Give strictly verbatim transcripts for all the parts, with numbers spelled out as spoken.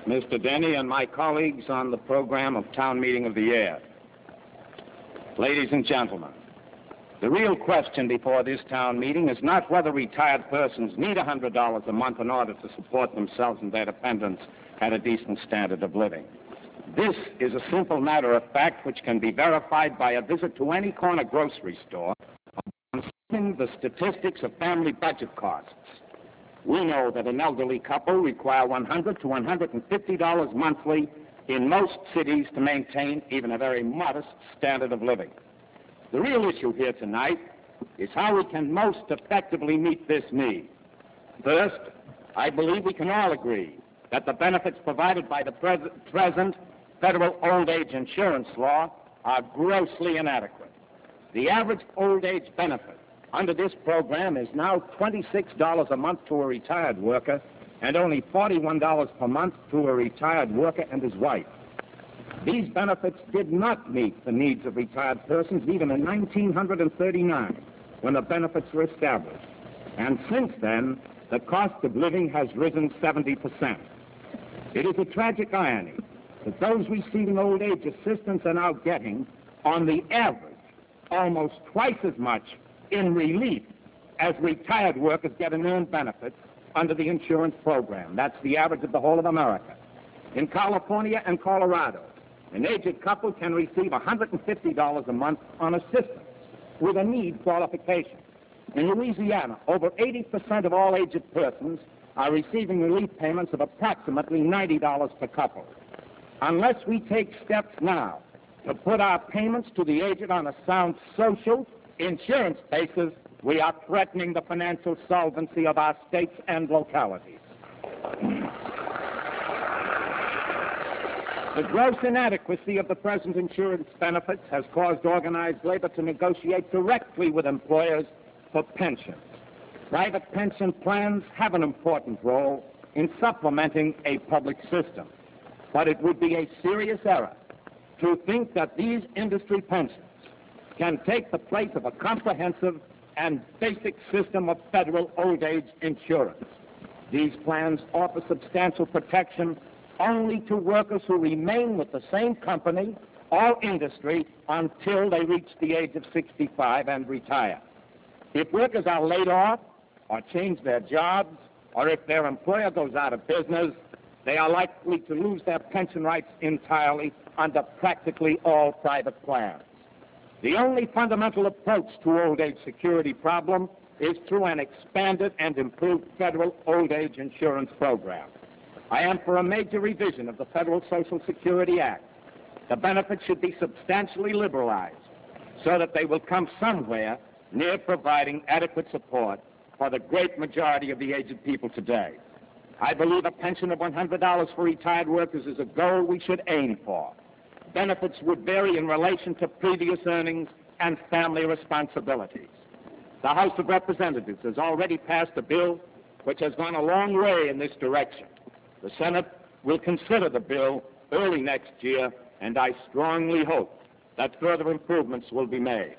Mister Denny, and my colleagues on the program of Town Meeting of the Year. Ladies and gentlemen, the real question before this town meeting is not whether retired persons need one hundred dollars a month in order to support themselves and their dependents at a decent standard of living. This is a simple matter of fact which can be verified by a visit to any corner grocery store on the statistics of family budget costs. We know that an elderly couple require one hundred to one hundred fifty dollars monthly in most cities to maintain even a very modest standard of living. The real issue here tonight is how we can most effectively meet this need. First, I believe we can all agree that the benefits provided by the pres present federal old age insurance law are grossly inadequate. The average old age benefit under this program is now twenty-six dollars a month to a retired worker and only forty-one dollars per month to a retired worker and his wife. These benefits did not meet the needs of retired persons even in nineteen thirty-nine, when the benefits were established. And since then, the cost of living has risen seventy percent. It is a tragic irony that those receiving old age assistance are now getting, on the average, almost twice as much in relief as retired workers get in earned benefits under the insurance program. That's the average of the whole of America. In California and Colorado, an aged couple can receive one hundred fifty dollars a month on assistance with a need qualification. In Louisiana, over eighty percent of all aged persons are receiving relief payments of approximately ninety dollars per couple. Unless we take steps now to put our payments to the aged on a sound social insurance basis, we are threatening the financial solvency of our states and localities. The gross inadequacy of the present insurance benefits has caused organized labor to negotiate directly with employers for pensions. Private pension plans have an important role in supplementing a public system, but it would be a serious error to think that these industry pensions can take the place of a comprehensive and basic system of federal old age insurance. These plans offer substantial protection only to workers who remain with the same company or industry until they reach the age of sixty-five and retire. If workers are laid off or change their jobs, or if their employer goes out of business, they are likely to lose their pension rights entirely under practically all private plans. The only fundamental approach to old age security problem is through an expanded and improved federal old age insurance program. I am for a major revision of the Federal Social Security Act. The benefits should be substantially liberalized so that they will come somewhere near providing adequate support for the great majority of the aged people today. I believe a pension of one hundred dollars for retired workers is a goal we should aim for. Benefits would vary in relation to previous earnings and family responsibilities. The House of Representatives has already passed a bill which has gone a long way in this direction. The Senate will consider the bill early next year, and I strongly hope that further improvements will be made.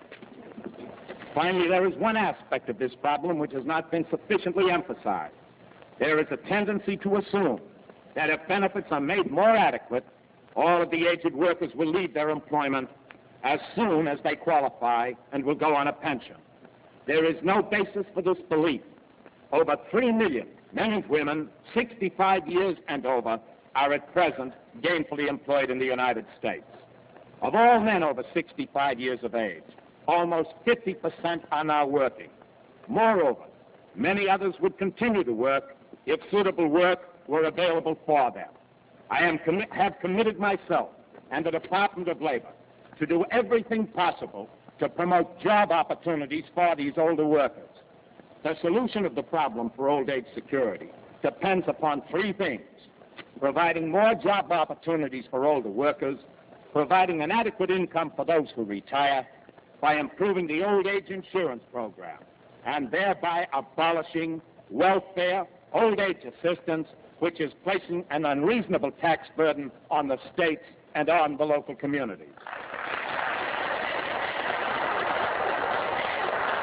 Finally, there is one aspect of this problem which has not been sufficiently emphasized. There is a tendency to assume that if benefits are made more adequate, all of the aged workers will leave their employment as soon as they qualify and will go on a pension. There is no basis for this belief. Over three million men and women, sixty-five years and over, are at present gainfully employed in the United States. Of all men over sixty-five years of age, almost fifty percent are now working. Moreover, many others would continue to work if suitable work were available for them. I am commi- have committed myself and the Department of Labor to do everything possible to promote job opportunities for these older workers. The solution of the problem for old age security depends upon three things: providing more job opportunities for older workers, providing an adequate income for those who retire, by improving the old age insurance program, and thereby abolishing welfare, old age assistance, which is placing an unreasonable tax burden on the states and on the local communities.